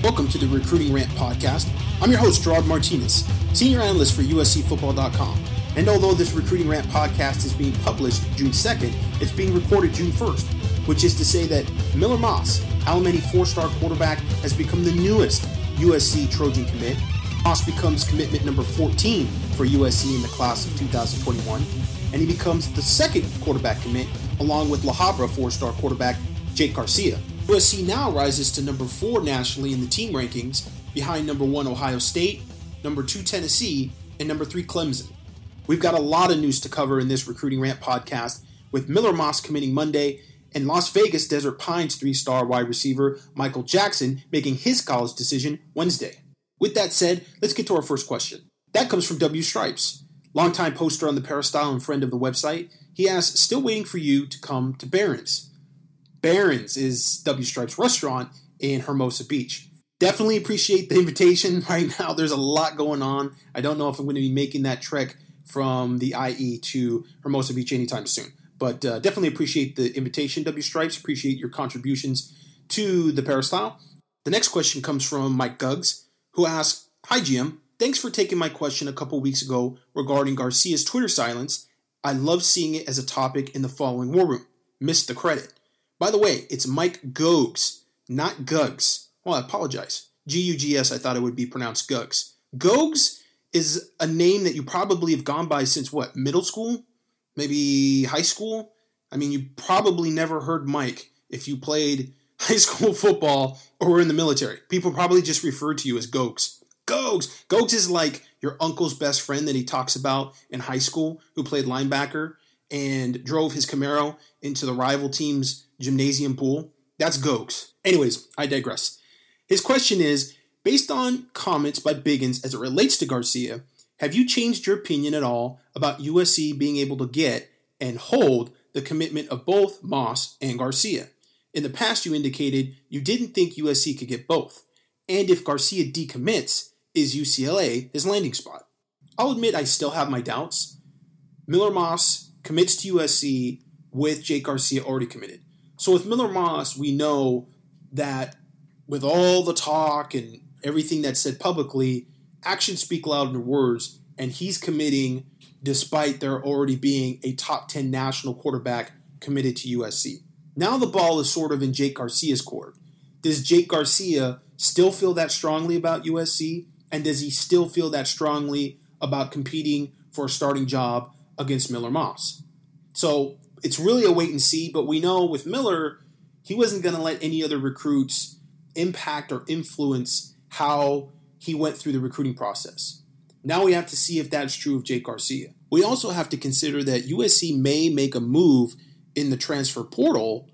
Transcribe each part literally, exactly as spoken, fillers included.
Welcome to the Recruiting Rant Podcast. I'm your host, Gerard Martinez, Senior Analyst for U S C Football dot com. And although this Recruiting Rant Podcast is being published June second, it's being recorded June first, which is to say that Miller Moss, Alemany four-star quarterback, has become the newest U S C Trojan commit. Moss becomes commitment number fourteen for U S C in the class of two thousand twenty-one, and he becomes the second quarterback commit, along with La Habra four-star quarterback Jake Garcia. U S C now rises to number four nationally in the team rankings, behind number one Ohio State, number two Tennessee, and number three Clemson. We've got a lot of news to cover in this Recruiting Rant podcast, with Miller Moss committing Monday, and Las Vegas Desert Pines three-star wide receiver Michael Jackson making his college decision Wednesday. With that said, let's get to our first question. That comes from W Stripes, longtime poster on the Peristyle and friend of the website. He asks, still waiting for you to come to Barron's. Barron's is W Stripes' restaurant in Hermosa Beach. Definitely appreciate the invitation. Right now, there's a lot going on. I don't know if I'm going to be making that trek from the I E to Hermosa Beach anytime soon. But uh, definitely appreciate the invitation, W Stripes. Appreciate your contributions to the Peristyle. The next question comes from Mike Guggs, who asks, Hi, G M. Thanks for taking my question a couple weeks ago regarding Garcia's Twitter silence. I love seeing it as a topic in the following War Room. Missed the credit. By the way, it's Mike Guggs, not Guggs. Well, I apologize. G U G S, I thought it would be pronounced Guggs. Guggs is a name that you probably have gone by since, what, middle school? Maybe high school? I mean, you probably never heard Mike if you played high school football or were in the military. People probably just referred to you as Guggs. Guggs! Guggs is like your uncle's best friend that he talks about in high school who played linebacker and drove his Camaro into the rival team's gymnasium pool. That's Guggs. Anyways, I digress. His question is, based on comments by Biggins as it relates to Garcia, have you changed your opinion at all about U S C being able to get and hold the commitment of both Moss and Garcia? In the past, you indicated you didn't think U S C could get both. And if Garcia decommits, is U C L A his landing spot? I'll admit I still have my doubts. Miller Moss commits to U S C with Jake Garcia already committed. So with Miller Moss, we know that with all the talk and everything that's said publicly, actions speak louder than words, and he's committing despite there already being a top ten national quarterback committed to U S C. Now the ball is sort of in Jake Garcia's court. Does Jake Garcia still feel that strongly about U S C? And does he still feel that strongly about competing for a starting job against Miller Moss? So it's really a wait and see, but we know with Miller, he wasn't going to let any other recruits impact or influence how he went through the recruiting process. Now we have to see if that's true of Jake Garcia. We also have to consider that U S C may make a move in the transfer portal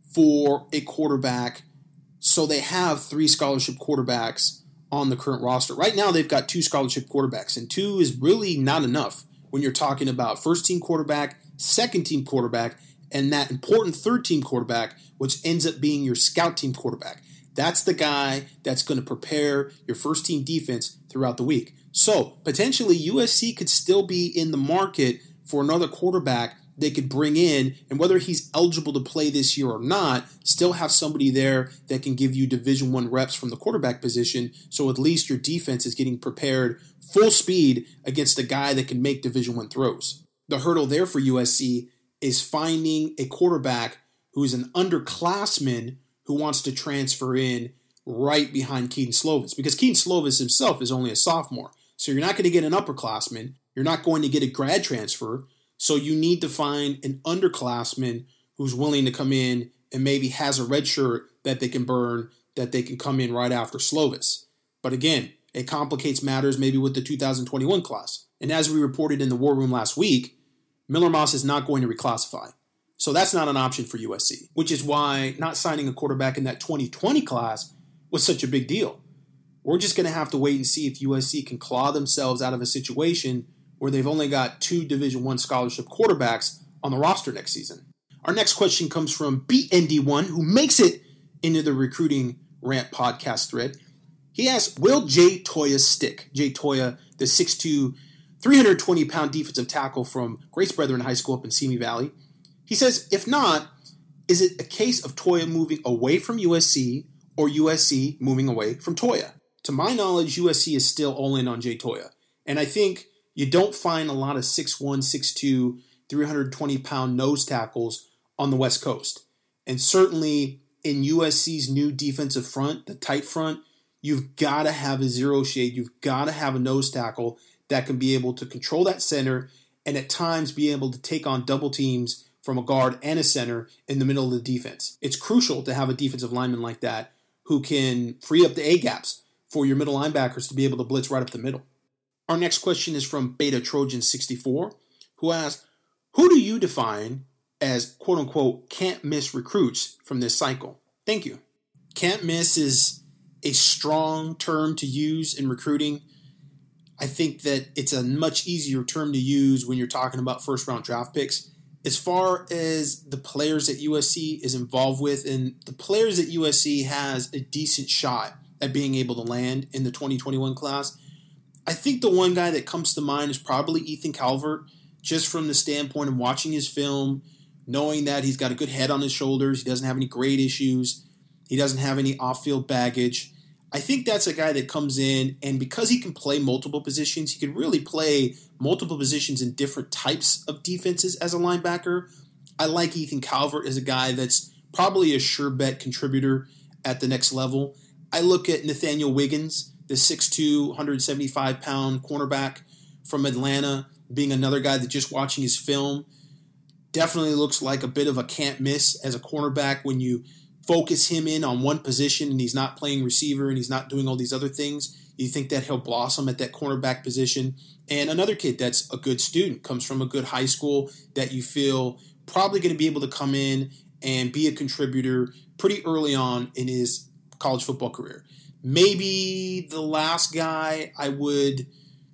for a quarterback, so they have three scholarship quarterbacks on the current roster. Right now they've got two scholarship quarterbacks, and two is really not enough when you're talking about first-team quarterback, second-team quarterback, and that important third-team quarterback, which ends up being your scout team quarterback. That's the guy that's going to prepare your first-team defense throughout the week. So, potentially, U S C could still be in the market for another quarterback they could bring in, and whether he's eligible to play this year or not, still have somebody there that can give you Division One reps from the quarterback position, so at least your defense is getting prepared full speed against a guy that can make Division One throws. The hurdle there for U S C is finding a quarterback who's an underclassman who wants to transfer in right behind Kedon Slovis, because Kedon Slovis himself is only a sophomore. So you're not going to get an upperclassman. You're not going to get a grad transfer. So you need to find an underclassman who's willing to come in and maybe has a red shirt that they can burn, that they can come in right after Slovis. But again, it complicates matters maybe with the two thousand twenty-one class. And as we reported in the War Room last week, Miller Moss is not going to reclassify. So that's not an option for U S C, which is why not signing a quarterback in that twenty twenty class was such a big deal. We're just going to have to wait and see if U S C can claw themselves out of a situation where they've only got two Division One scholarship quarterbacks on the roster next season. Our next question comes from B N D one, who makes it into the Recruiting Rant podcast thread. He asks, will Jay Toia stick? Jay Toia, the six two, three hundred twenty pound defensive tackle from Grace Brethren High School up in Simi Valley. He says, if not, is it a case of Toia moving away from U S C or U S C moving away from Toya? To my knowledge, U S C is still all in on Jay Toya. And I think you don't find a lot of six one, six two, three hundred twenty pound nose tackles on the West Coast. And certainly in U S C's new defensive front, the tight front, you've got to have a zero shade. You've got to have a nose tackle that can be able to control that center and at times be able to take on double teams from a guard and a center in the middle of the defense. It's crucial to have a defensive lineman like that who can free up the A-gaps for your middle linebackers to be able to blitz right up the middle. Our next question is from Beta Trojan sixty-four, who asks, who do you define as quote-unquote can't-miss recruits from this cycle? Thank you. Can't miss is a strong term to use in recruiting. I think that it's a much easier term to use when you're talking about first-round draft picks. As far as the players that U S C is involved with, and the players that U S C has a decent shot at being able to land in the twenty twenty-one class, I think the one guy that comes to mind is probably Ethan Calvert, just from the standpoint of watching his film, knowing that he's got a good head on his shoulders, he doesn't have any grade issues, he doesn't have any off-field baggage. I think that's a guy that comes in, and because he can play multiple positions, he can really play multiple positions in different types of defenses as a linebacker. I like Ethan Calvert as a guy that's probably a sure bet contributor at the next level. I look at Nathaniel Wiggins, the six two, one hundred seventy-five pound cornerback from Atlanta, being another guy that just watching his film definitely looks like a bit of a can't miss as a cornerback when you focus him in on one position and he's not playing receiver and he's not doing all these other things. You think that he'll blossom at that cornerback position. And another kid that's a good student, comes from a good high school that you feel probably going to be able to come in and be a contributor pretty early on in his college football career. Maybe the last guy I would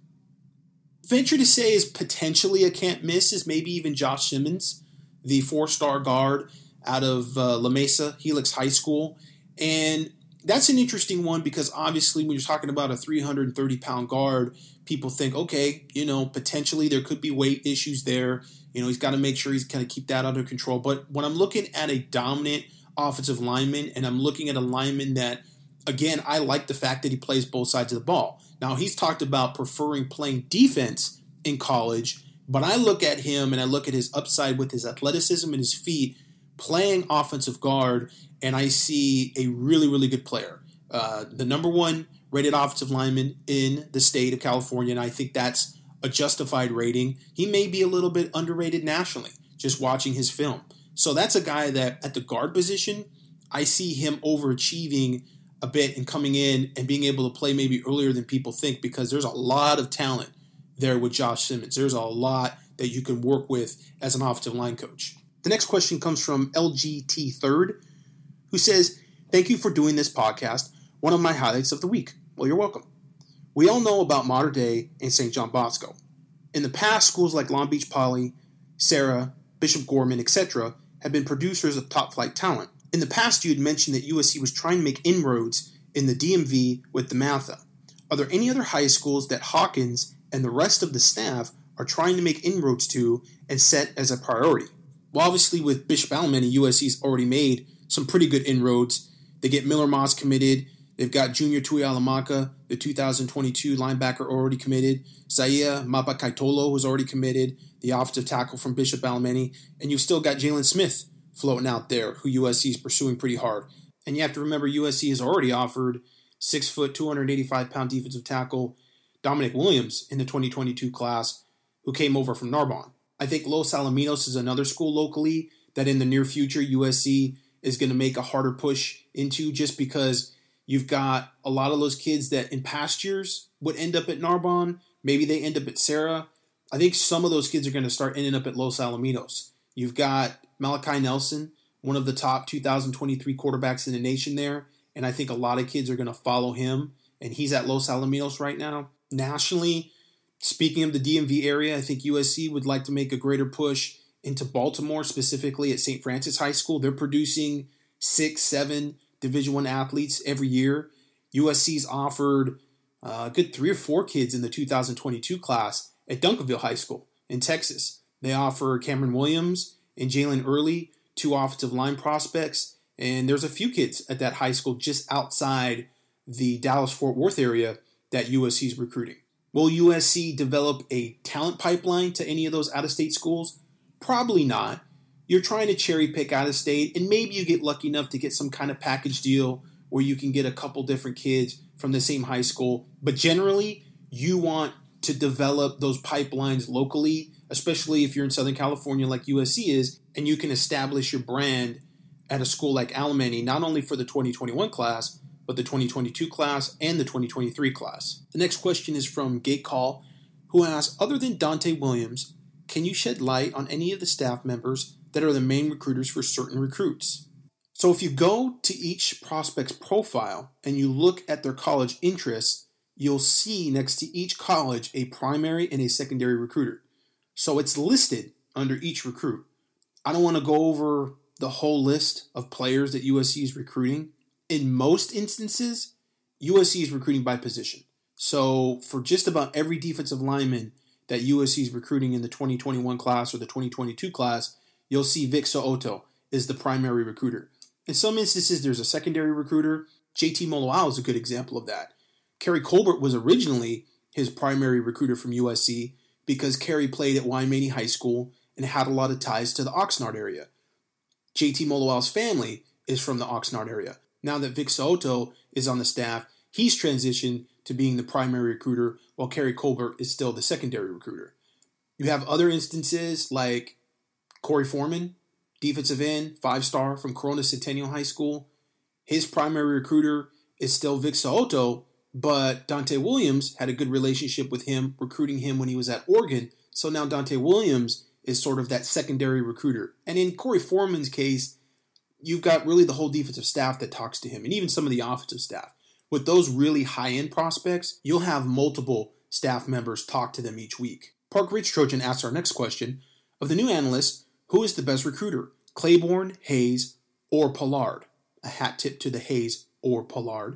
venture to say is potentially a can't miss is maybe even Josh Simmons, the four-star guard out of uh, La Mesa Helix High School. And that's an interesting one because obviously when you're talking about a three hundred thirty pound guard, people think, okay, you know, potentially there could be weight issues there. You know, he's got to make sure he's kind of keep that under control. But when I'm looking at a dominant offensive lineman and I'm looking at a lineman that, again, I like the fact that he plays both sides of the ball. Now, he's talked about preferring playing defense in college, but I look at him and I look at his upside with his athleticism and his feet playing offensive guard, and I see a really, really good player. Uh, the number one rated offensive lineman in the state of California, and I think that's a justified rating. He may be a little bit underrated nationally, just watching his film. So that's a guy that at the guard position, I see him overachieving a bit and coming in and being able to play maybe earlier than people think because there's a lot of talent there with Josh Simmons. There's a lot that you can work with as an offensive line coach. The next question comes from L G T Third, who says, thank you for doing this podcast, one of my highlights of the week. Well, you're welcome. We all know about Mater Dei and Saint John Bosco. In the past, schools like Long Beach Poly, Sarah, Bishop Gorman, et cetera have been producers of top-flight talent. In the past, you had mentioned that U S C was trying to make inroads in the D M V with the Matha. Are there any other high schools that Hawkins and the rest of the staff are trying to make inroads to and set as a priority? Well, obviously, with Bishop Alemany, U S C's already made some pretty good inroads. They get Miller Moss committed. They've got Junior Tui Alamaka, the two thousand twenty-two linebacker, already committed. Zaya Mapa Kaitolo was already committed, the offensive tackle from Bishop Alemany. And you've still got Jalen Smith floating out there, who U S C is pursuing pretty hard. And you have to remember U S C has already offered six foot, two hundred eighty-five pound defensive tackle Dominic Williams in the twenty twenty-two class, who came over from Narbonne. I think Los Alamitos is another school locally that in the near future U S C is going to make a harder push into just because you've got a lot of those kids that in past years would end up at Narbonne. Maybe they end up at Sarah. I think some of those kids are going to start ending up at Los Alamitos. You've got Malachi Nelson, one of the top two thousand twenty-three quarterbacks in the nation there, and I think a lot of kids are going to follow him, and he's at Los Alamitos right now. Nationally, speaking of the D M V area, I think U S C would like to make a greater push into Baltimore, specifically at Saint Francis High School. They're producing six, seven Division I athletes every year. U S C's offered uh, a good three or four kids in the two thousand twenty-two class at Duncanville High School in Texas. They offer Cameron Williams and Jalen Early, two offensive line prospects. And there's a few kids at that high school just outside the Dallas-Fort Worth area that U S C is recruiting. Will U S C develop a talent pipeline to any of those out-of-state schools? Probably not. You're trying to cherry pick out of state, and maybe you get lucky enough to get some kind of package deal where you can get a couple different kids from the same high school. But generally, you want to develop those pipelines locally, especially if you're in Southern California like U S C is, and you can establish your brand at a school like Alemany, not only for the twenty twenty-one class, but the twenty twenty-two class and the twenty twenty-three class. The next question is from Gate Call, who asks, other than Dante Williams, can you shed light on any of the staff members that are the main recruiters for certain recruits? So if you go to each prospect's profile and you look at their college interests, you'll see next to each college a primary and a secondary recruiter. So it's listed under each recruit. I don't want to go over the whole list of players that U S C is recruiting. In most instances, U S C is recruiting by position. So for just about every defensive lineman that U S C is recruiting in the twenty twenty-one class or the twenty twenty-two class, you'll see Vic So'oto is the primary recruiter. In some instances, there's a secondary recruiter. J T Moloau is a good example of that. Kerry Colbert was originally his primary recruiter from U S C because Kerry played at Waimanni High School and had a lot of ties to the Oxnard area. J T Moloau's family is from the Oxnard area. Now that Vic So'oto is on the staff, he's transitioned to being the primary recruiter while Kerry Colbert is still the secondary recruiter. You have other instances like Corey Foreman, defensive end, five-star from Corona Centennial High School. His primary recruiter is still Vic So'oto, but Dante Williams had a good relationship with him, recruiting him when he was at Oregon. So now Dante Williams is sort of that secondary recruiter. And in Corey Foreman's case, you've got really the whole defensive staff that talks to him, and even some of the offensive staff. With those really high-end prospects, you'll have multiple staff members talk to them each week. Park Ridge Trojan asks our next question. Of the new analysts, who is the best recruiter? Claiborne, Hayes, or Pollard? A hat tip to the Hayes or Pollard.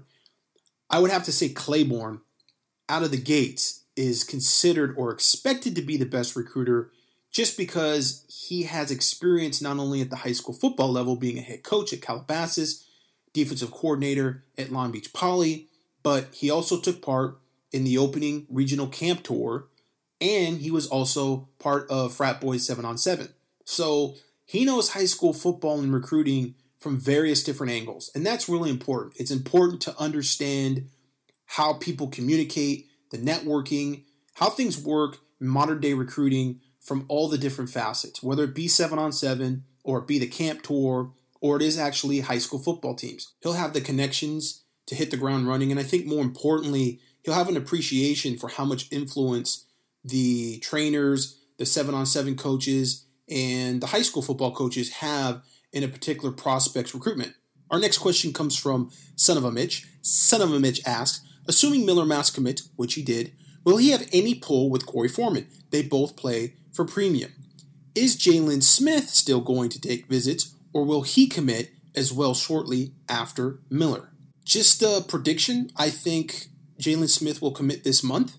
I would have to say Claiborne, out of the gates, is considered or expected to be the best recruiter just because he has experience not only at the high school football level, being a head coach at Calabasas, defensive coordinator at Long Beach Poly, but he also took part in the opening regional camp tour, and he was also part of Frat Boys seven on seven. So he knows high school football and recruiting from various different angles, and that's really important. It's important to understand how people communicate, the networking, how things work in modern day recruiting from all the different facets, whether it be seven on seven or it be the camp tour or it is actually high school football teams. He'll have the connections to hit the ground running, and I think more importantly, he'll have an appreciation for how much influence the trainers, the seven on seven coaches, and the high school football coaches have in a particular prospect's recruitment. Our next question comes from Son of a Mitch. Son of a Mitch asks, assuming Miller Moss commit, which he did, will he have any pull with Corey Foreman? They both play for premium. Is Jalen Smith still going to take visits, or will he commit as well shortly after Miller? Just a prediction, I think Jalen Smith will commit this month,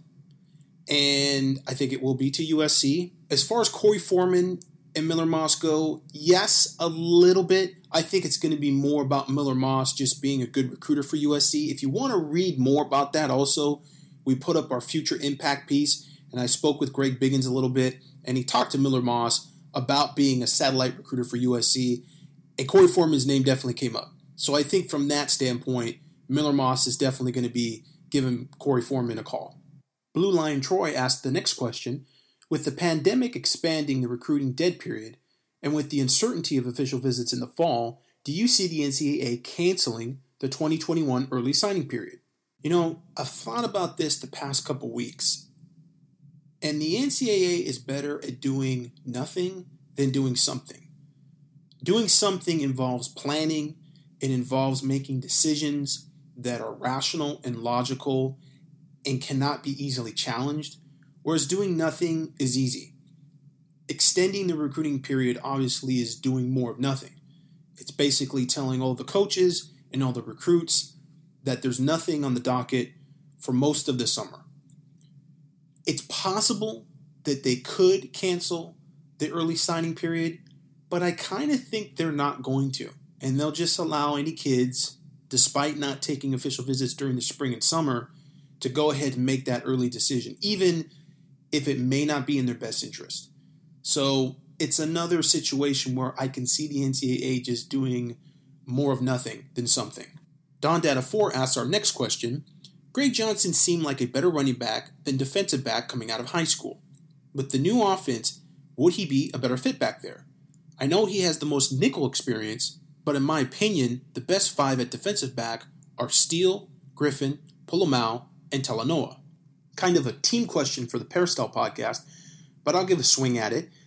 and I think it will be to U S C. As far as Corey Foreman and Miller Moss go, yes, a little bit. I think it's going to be more about Miller Moss just being a good recruiter for U S C. If you want to read more about that also, we put up our future impact piece, and I spoke with Greg Biggins a little bit, and he talked to Miller Moss about being a satellite recruiter for U S C, and Corey Foreman's name definitely came up. So I think from that standpoint, Miller Moss is definitely going to be giving Corey Foreman a call. Blue Lion Troy asked the next question. With the pandemic expanding the recruiting dead period, and with the uncertainty of official visits in the fall, do you see the N C double A canceling the twenty twenty-one early signing period? You know, I've thought about this the past couple weeks, and the N C double A is better at doing nothing than doing something. Doing something involves planning, it involves making decisions that are rational and logical and cannot be easily challenged. Whereas doing nothing is easy. Extending the recruiting period obviously is doing more of nothing. It's basically telling all the coaches and all the recruits that there's nothing on the docket for most of the summer. It's possible that they could cancel the early signing period, but I kind of think they're not going to. and they'll just allow any kids, despite not taking official visits during the spring and summer, to go ahead and make that early decision, even if it may not be in their best interest. So it's another situation where I can see the N C double A just doing more of nothing than something. Don Data four asks our next question. Greg Johnson seemed like a better running back than defensive back coming out of high school. With the new offense, would he be a better fit back there? I know he has the most nickel experience, but in my opinion, the best five at defensive back are Steele, Griffin, Polamalu, and Talanoa. Kind of a team question for the Peristyle podcast, but I'll give a swing at it.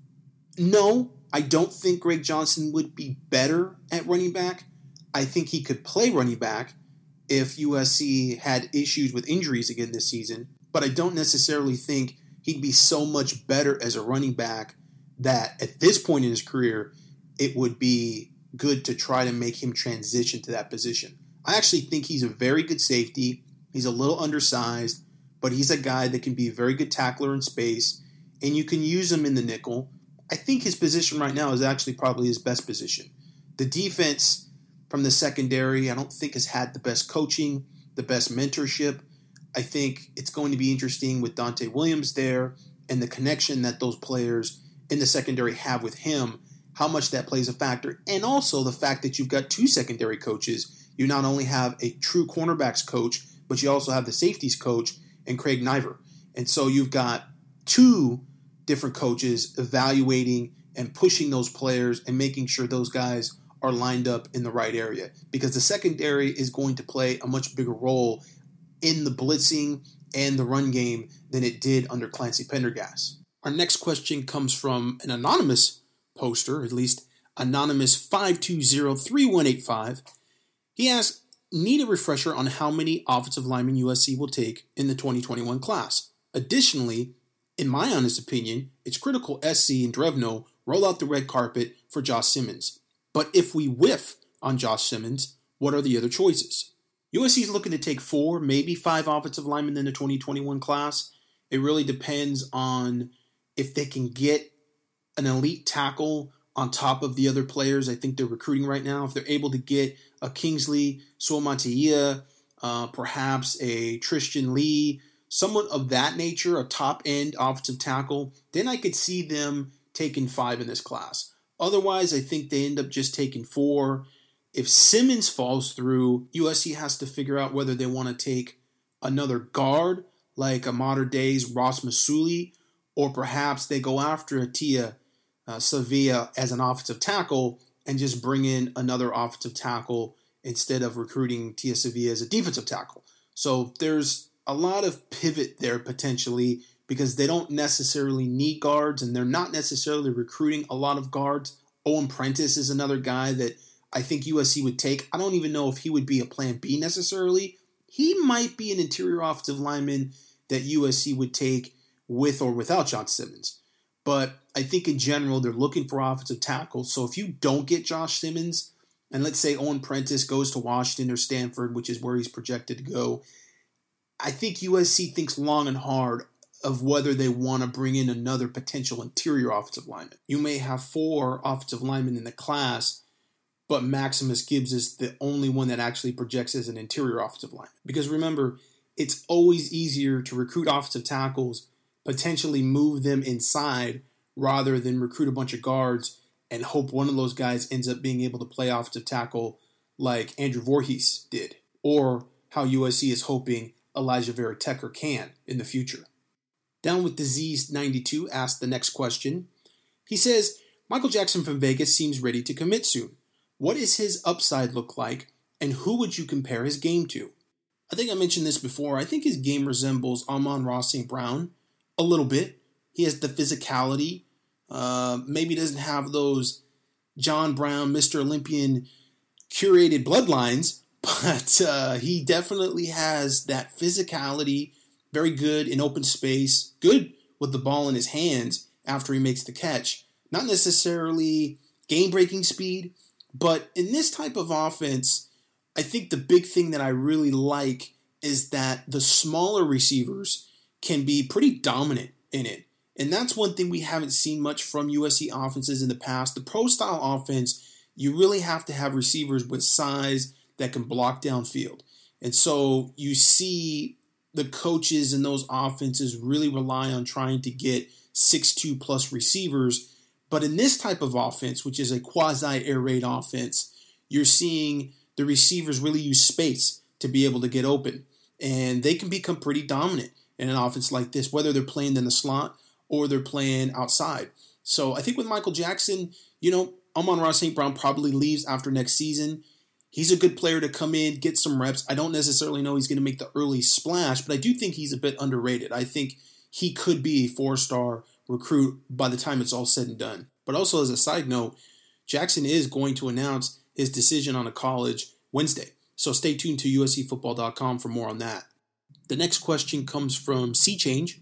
No, I don't think Greg Johnson would be better at running back. I think he could play running back if U S C had issues with injuries again this season, but I don't necessarily think he'd be so much better as a running back that at this point in his career, it would be good to try to make him transition to that position. I actually think he's a very good safety. He's a little undersized, but he's a guy that can be a very good tackler in space, and you can use him in the nickel. I think his position right now is actually probably his best position. The defense from the secondary, I don't think has had the best coaching, the best mentorship. I think it's going to be interesting with Dante Williams there and the connection that those players in the secondary have with him, how much that plays a factor, and also the fact that you've got two secondary coaches. You not only have a true cornerbacks coach, but you also have the safeties coach and Craig Niver. And so you've got two different coaches evaluating and pushing those players and making sure those guys are lined up in the right area, because the secondary is going to play a much bigger role in the blitzing and the run game than it did under Clancy Pendergast. Our next question comes from an anonymous poster, at least anonymous five two zero three one eight five. He asks, need a refresher on how many offensive linemen U S C will take in the twenty twenty-one class. Additionally, in my honest opinion, it's critical S C and Drevno roll out the red carpet for Josh Simmons. But if we whiff on Josh Simmons, what are the other choices? U S C is looking to take four, maybe five offensive linemen in the twenty twenty-one class. It really depends on if they can get an elite tackle on top of the other players I think they're recruiting right now. If they're able to get a Kingsley Suamataia, uh, perhaps a Tristan Lee, someone of that nature, a top-end offensive tackle, then I could see them taking five in this class. Otherwise, I think they end up just taking four. If Simmons falls through, U S C has to figure out whether they want to take another guard, like a modern day's Ross Masuli, or perhaps they go after Atia uh, Sevilla as an offensive tackle and just bring in another offensive tackle instead of recruiting Tia Sevilla as a defensive tackle. So there's a lot of pivot there potentially, because they don't necessarily need guards and they're not necessarily recruiting a lot of guards. Owen Prentice is another guy that I think U S C would take. I don't even know if he would be a plan B necessarily. He might be an interior offensive lineman that U S C would take with or without Josh Simmons. But I think in general, they're looking for offensive tackles. So if you don't get Josh Simmons, and let's say Owen Prentice goes to Washington or Stanford, which is where he's projected to go, I think U S C thinks long and hard of whether they want to bring in another potential interior offensive lineman. You may have four offensive linemen in the class, but Maximus Gibbs is the only one that actually projects as an interior offensive lineman. Because remember, it's always easier to recruit offensive tackles, potentially move them inside, rather than recruit a bunch of guards and hope one of those guys ends up being able to play offensive tackle like Andrew Voorhees did, or how U S C is hoping Elijah Vera Tucker can in the future. Down with Disease ninety-two asked the next question. He says, Michael Jackson from Vegas seems ready to commit soon. What does his upside look like, and who would you compare his game to? I think I mentioned this before. I think his game resembles Amon-Ra Saint Brown a little bit. He has the physicality. Uh, maybe doesn't have those John Brown, Mister Olympian curated bloodlines, but uh, he definitely has that physicality. Very good in open space, good with the ball in his hands after he makes the catch. Not necessarily game-breaking speed, but in this type of offense, I think the big thing that I really like is that the smaller receivers can be pretty dominant in it. And that's one thing we haven't seen much from U S C offenses in the past. The pro-style offense you really have to have receivers with size that can block downfield. And so you see the coaches in those offenses really rely on trying to get six two plus receivers. But in this type of offense, which is a quasi-air raid offense, you're seeing the receivers really use space to be able to get open. And they can become pretty dominant in an offense like this, whether they're playing in the slot or they're playing outside. So I think with Michael Jackson, you know, Amon-Ra Saint Brown probably leaves after next season. He's a good player to come in, get some reps. I don't necessarily know he's going to make the early splash, but I do think he's a bit underrated. I think he could be a four-star recruit by the time it's all said and done. But also as a side note, Jackson is going to announce his decision on a college Wednesday. So stay tuned to U S C football dot com for more on that. The next question comes from C Change,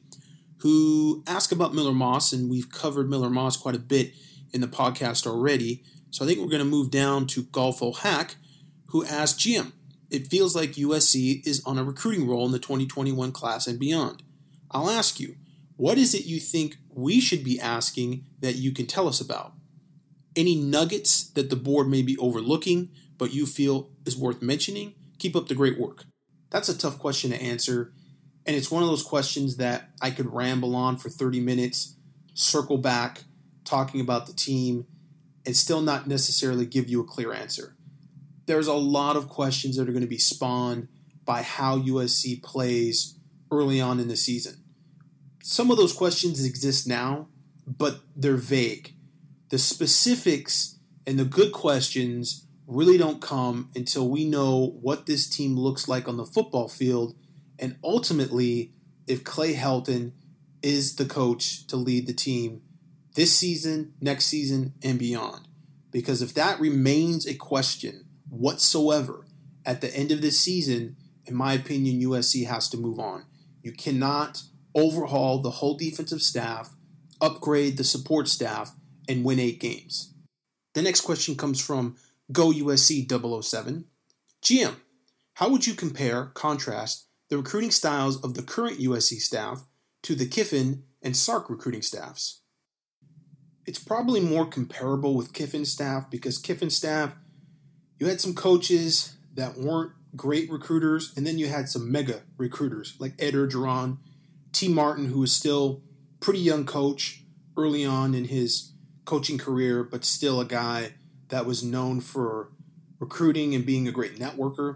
who asked about Miller Moss, and we've covered Miller Moss quite a bit in the podcast already. So I think we're going to move down to Golfo Hack, who asked, G M, it feels like U S C is on a recruiting roll in the twenty twenty-one class and beyond. I'll ask you, what is it you think we should be asking that you can tell us about? Any nuggets that the board may be overlooking, but you feel is worth mentioning? Keep up the great work. That's a tough question to answer, and it's one of those questions that I could ramble on for thirty minutes, circle back, talking about the team, and still not necessarily give you a clear answer. There's a lot of questions that are going to be spawned by how U S C plays early on in the season. Some of those questions exist now, but they're vague. The specifics and the good questions really don't come until we know what this team looks like on the football field, and ultimately if Clay Helton is the coach to lead the team this season, next season, and beyond. Because if that remains a question whatsoever at the end of this season, in my opinion, U S C has to move on. You cannot overhaul the whole defensive staff, upgrade the support staff, and win eight games. The next question comes from Go U S C double oh seven. G M, how would you compare, contrast, the recruiting styles of the current U S C staff to the Kiffin and Sark recruiting staffs? It's probably more comparable with Kiffin's staff because Kiffin's staff, you had some coaches that weren't great recruiters, and then you had some mega recruiters like Ed Orgeron, T. Martin, who was still a pretty young coach early on in his coaching career, but still a guy that was known for recruiting and being a great networker.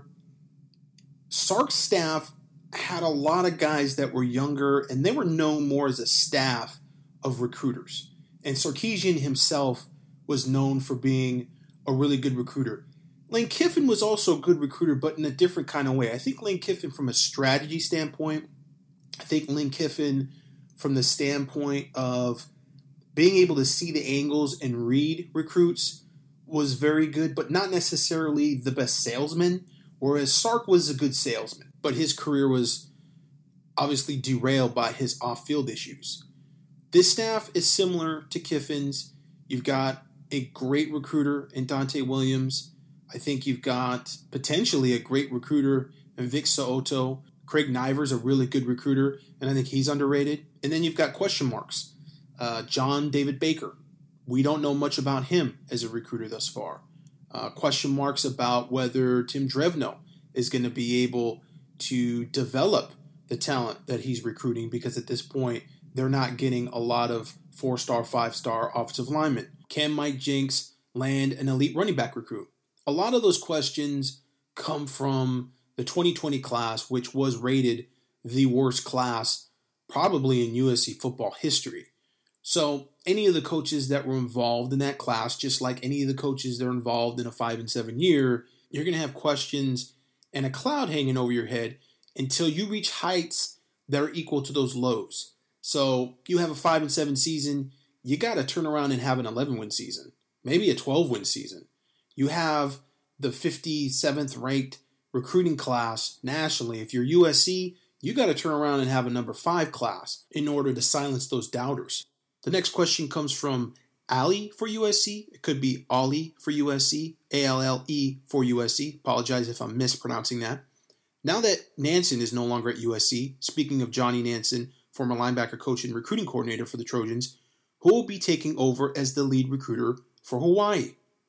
Sark's staff had a lot of guys that were younger, and they were known more as a staff of recruiters. And Sarkisian himself was known for being a really good recruiter. Lane Kiffin was also a good recruiter, but in a different kind of way. I think Lane Kiffin, from a strategy standpoint, I think Lane Kiffin, from the standpoint of being able to see the angles and read recruits, was very good, but not necessarily the best salesman, whereas Sark was a good salesman, but his career was obviously derailed by his off-field issues. This staff is similar to Kiffin's. You've got a great recruiter in Dante Williams. I think you've got potentially a great recruiter in Vic So'oto. Craig Niver's a really good recruiter, and I think he's underrated. And then you've got question marks. Uh, John David Baker. We don't know much about him as a recruiter thus far. Uh, question marks about whether Tim Drevno is going to be able to develop the talent that he's recruiting, because at this point, they're not getting a lot of four-star, five-star offensive linemen. Can Mike Jinks land an elite running back recruit? A lot of those questions come from the twenty twenty class, which was rated the worst class probably in U S C football history. So any of the coaches that were involved in that class, just like any of the coaches that are involved in a five and seven year, you're going to have questions and a cloud hanging over your head until you reach heights that are equal to those lows. So you have a five and seven season, you got to turn around and have an eleven win season, maybe a twelve win season. You have the fifty-seventh ranked recruiting class nationally. If you're U S C, you got to turn around and have a number five class in order to silence those doubters. The next question comes from Ali for U S C. It could be Ollie for U S C, A L L E for U S C. Apologize if I'm mispronouncing that. Now that Nansen is no longer at U S C, speaking of Johnny Nansen, former linebacker coach and recruiting coordinator for the Trojans, who will be taking over as the lead recruiter for Hawaii?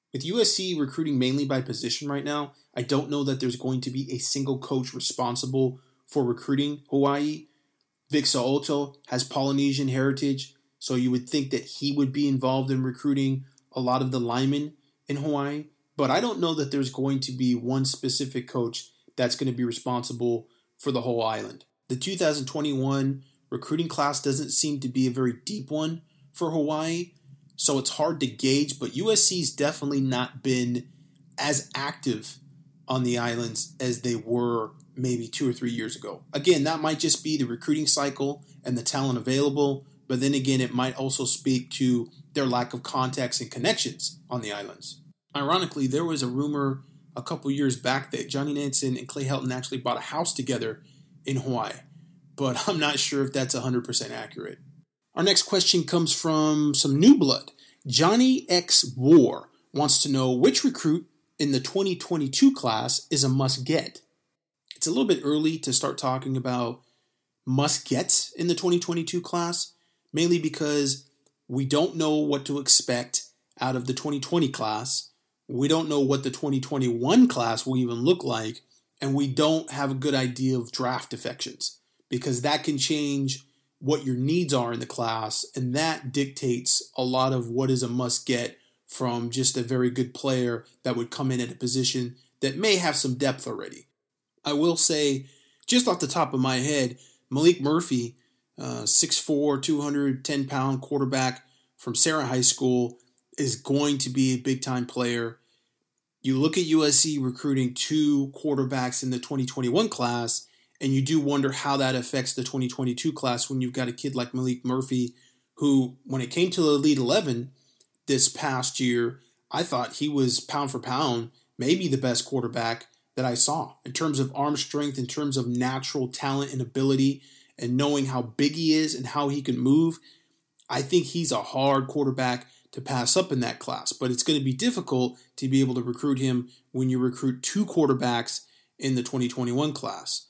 With U S C recruiting mainly by position right now, I don't know that there's going to be a single coach responsible for recruiting Hawaii. Vic Sa'oto has Polynesian heritage, so you would think that he would be involved in recruiting a lot of the linemen in Hawaii. But I don't know that there's going to be one specific coach that's going to be responsible for the whole island. The two thousand twenty-one recruiting class doesn't seem to be a very deep one for Hawaii, so it's hard to gauge, but U S C's definitely not been as active on the islands as they were maybe two or three years ago. Again, that might just be the recruiting cycle and the talent available, but then again, it might also speak to their lack of contacts and connections on the islands. Ironically, there was a rumor a couple years back that Johnny Nansen and Clay Helton actually bought a house together in Hawaii, but I'm not sure if that's one hundred percent accurate. Our next question comes from some new blood. Johnny X War wants to know which recruit in the twenty twenty-two class is a must-get. It's a little bit early to start talking about must-gets in the twenty twenty-two class, mainly because we don't know what to expect out of the twenty twenty class. We don't know what the twenty twenty-one class will even look like, and we don't have a good idea of draft defections because that can change what your needs are in the class, and that dictates a lot of what is a must-get from just a very good player that would come in at a position that may have some depth already. I will say, just off the top of my head, Maalik Murphy, uh, six foot four, two hundred ten pound quarterback from Sarah High School, is going to be a big-time player. You look at U S C recruiting two quarterbacks in the twenty twenty-one class, and you do wonder how that affects the twenty twenty-two class when you've got a kid like Maalik Murphy, who, when it came to the Elite eleven this past year, I thought he was pound for pound, maybe the best quarterback that I saw in terms of arm strength, in terms of natural talent and ability, and knowing how big he is and how he can move. I think he's a hard quarterback to pass up in that class, but it's going to be difficult to be able to recruit him when you recruit two quarterbacks in the twenty twenty-one class.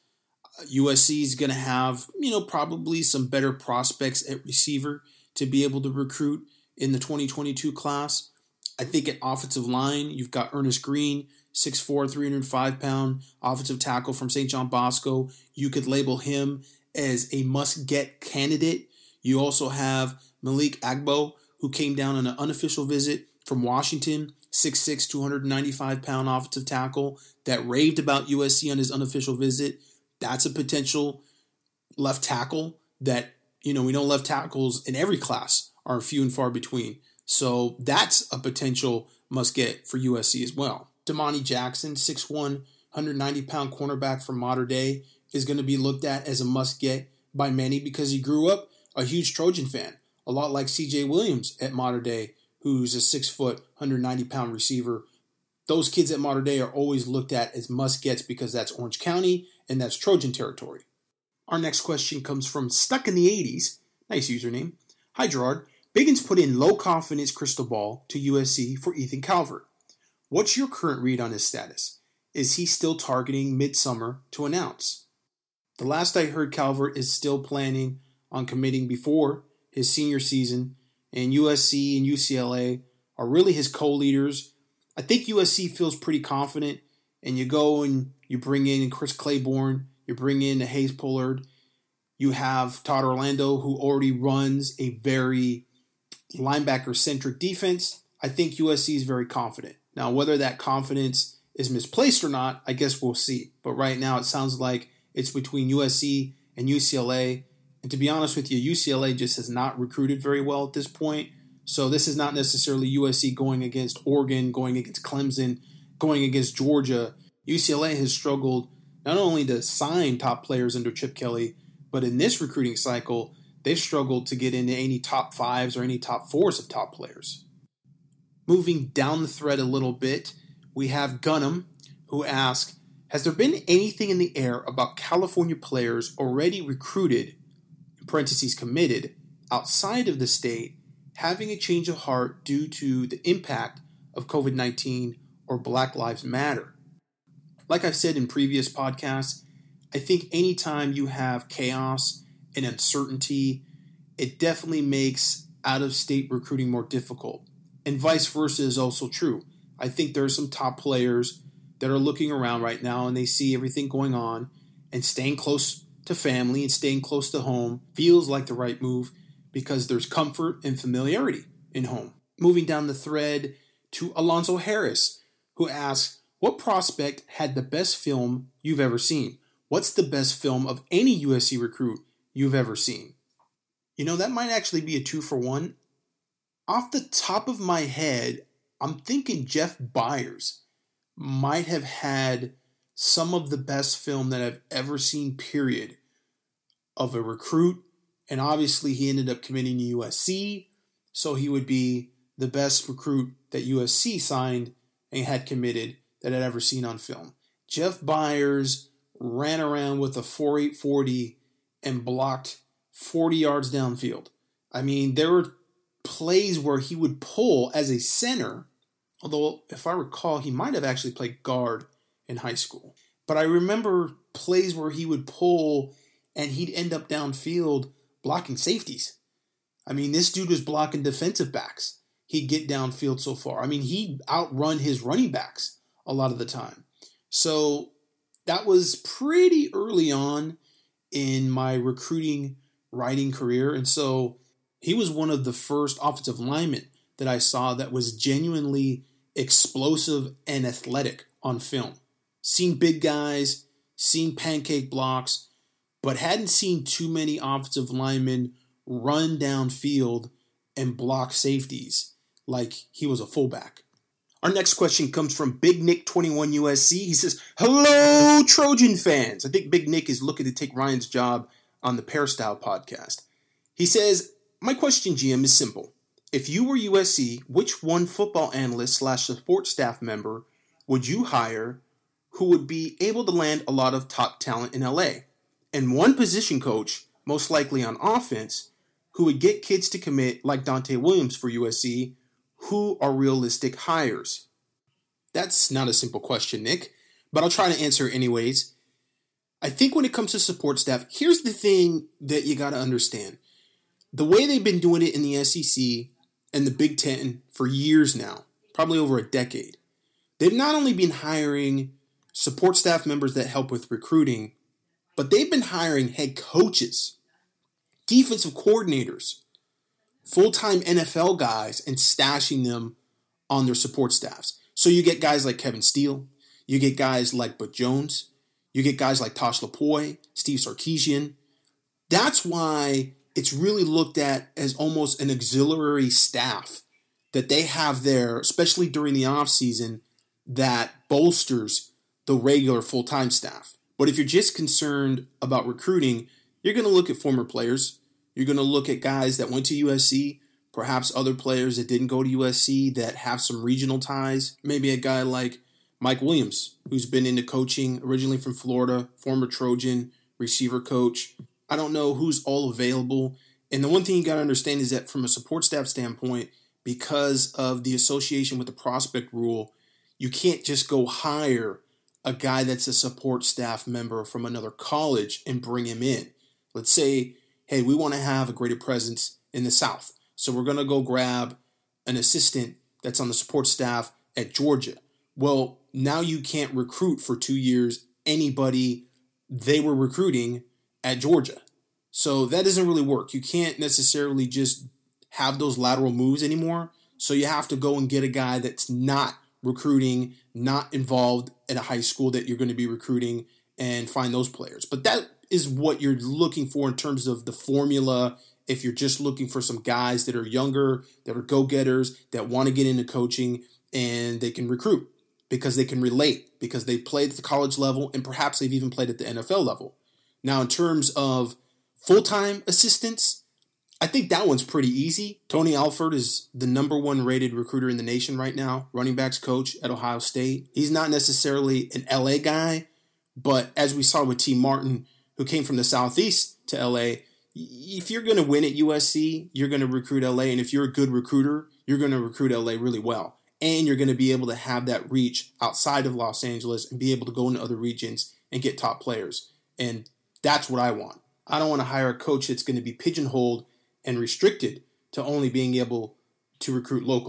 U S C is going to have, you know, probably some better prospects at receiver to be able to recruit in the twenty twenty-two class. I think at offensive line, you've got Ernest Green, six foot four, three hundred five pound offensive tackle from Saint John Bosco. You could label him as a must-get candidate. You also have Malik Agbo, who came down on an unofficial visit from Washington, six foot six, two hundred ninety-five pound offensive tackle that raved about U S C on his unofficial visit. That's a potential left tackle that, you know, we know left tackles in every class are few and far between. So that's a potential must-get for U S C as well. Damani Jackson, six foot one, one hundred ninety pound cornerback from Mater Dei, is going to be looked at as a must-get by many because he grew up a huge Trojan fan, a lot like C J Williams at Mater Dei, who's a six foot, one hundred ninety pound receiver. Those kids at Mater Dei are always looked at as must-gets because that's Orange County and that's Trojan territory. Our next question comes from Stuck in the eighties. Nice username. Hi, Gerard. Biggins put in low confidence crystal ball to U S C for Ethan Calvert. What's your current read on his status? Is he still targeting midsummer to announce? The last I heard, Calvert is still planning on committing before his senior season, and U S C and U C L A are really his co-leaders. I think U S C feels pretty confident, and you go and you bring in Chris Claiborne, you bring in Hayes Pullard, you have Todd Orlando, who already runs a very linebacker-centric defense. I think U S C is very confident. Now, whether that confidence is misplaced or not, I guess we'll see. But right now, it sounds like it's between U S C and U C L A. And to be honest with you, U C L A just has not recruited very well at this point. So this is not necessarily U S C going against Oregon, going against Clemson, going against Georgia. U C L A has struggled not only to sign top players under Chip Kelly, but in this recruiting cycle, they've struggled to get into any top fives or any top fours of top players. Moving down the thread a little bit, we have Gunham, who asks, has there been anything in the air about California players already recruited, in parentheses committed, outside of the state, having a change of heart due to the impact of covid nineteen or Black Lives Matter? Like I've said in previous podcasts, I think anytime you have chaos and uncertainty, it definitely makes out-of-state recruiting more difficult. And vice versa is also true. I think there are some top players that are looking around right now and they see everything going on, and staying close to family and staying close to home feels like the right move because there's comfort and familiarity in home. Moving down the thread to Alonzo Harris, who asks, what prospect had the best film you've ever seen? What's the best film of any U S C recruit you've ever seen? You know, that might actually be a two for one. Off the top of my head, I'm thinking Jeff Byers might have had some of the best film that I've ever seen, period, of a recruit. And obviously he ended up committing to U S C, so he would be the best recruit that U S C signed and had committed that I'd ever seen on film. Jeff Byers ran around with a four eight forty and blocked forty yards downfield. I mean, there were plays where he would pull as a center, although if I recall, he might have actually played guard in high school. But I remember plays where he would pull and he'd end up downfield blocking safeties. I mean, this dude was blocking defensive backs. He'd get downfield so far. I mean, he'd outrun his running backs a lot of the time. So that was pretty early on in my recruiting writing career. And so he was one of the first offensive linemen that I saw that was genuinely explosive and athletic on film. Seen big guys, seen pancake blocks, but hadn't seen too many offensive linemen run downfield and block safeties like he was a fullback. Our next question comes from Big Nick twenty-one U S C. He says, hello, Trojan fans. I think Big Nick is looking to take Ryan's job on the Peristyle podcast. He says, my question, G M, is simple. If you were U S C, which one football analyst slash support staff member would you hire who would be able to land a lot of top talent in L A? And one position coach, most likely on offense, who would get kids to commit like Dante Williams for U S C, who are realistic hires? That's not a simple question, Nick, but I'll try to answer it anyways. I think when it comes to support staff, here's the thing that you got to understand. The way they've been doing it in the S E C and the Big Ten for years now, probably over a decade, they've not only been hiring support staff members that help with recruiting, but they've been hiring head coaches, defensive coordinators, full-time N F L guys, and stashing them on their support staffs. So you get guys like Kevin Steele, you get guys like Butch Jones, you get guys like Tosh Lupoi, Steve Sarkisian. That's why it's really looked at as almost an auxiliary staff that they have there, especially during the offseason, that bolsters the regular full-time staff. But if you're just concerned about recruiting, you're going to look at former players. You're going to look at guys that went to U S C, perhaps other players that didn't go to U S C that have some regional ties. Maybe a guy like Mike Williams, who's been into coaching, originally from Florida, former Trojan, receiver coach. I don't know who's all available. And the one thing you got to understand is that from a support staff standpoint, because of the association with the prospect rule, you can't just go hire a guy that's a support staff member from another college and bring him in. Let's say, hey, we want to have a greater presence in the South. So we're going to go grab an assistant that's on the support staff at Georgia. Well, now you can't recruit for two years anybody they were recruiting at Georgia. So that doesn't really work. You can't necessarily just have those lateral moves anymore. So you have to go and get a guy that's not recruiting, not involved at a high school that you're going to be recruiting, and find those players. But that is what you're looking for in terms of the formula. If you're just looking for some guys that are younger, that are go-getters, that want to get into coaching, and they can recruit because they can relate, because they played at the college level, and perhaps they've even played at the N F L level. Now, in terms of full-time assistants, I think that one's pretty easy. Tony Alford is the number one rated recruiter in the nation right now, running backs coach at Ohio State. He's not necessarily an L A guy, but as we saw with T. Martin, who came from the Southeast to L A, if you're going to win at U S C, you're going to recruit L A. And if you're a good recruiter, you're going to recruit L A really well. And you're going to be able to have that reach outside of Los Angeles and be able to go into other regions and get top players. And that's what I want. I don't want to hire a coach that's going to be pigeonholed and restricted to only being able to recruit locally.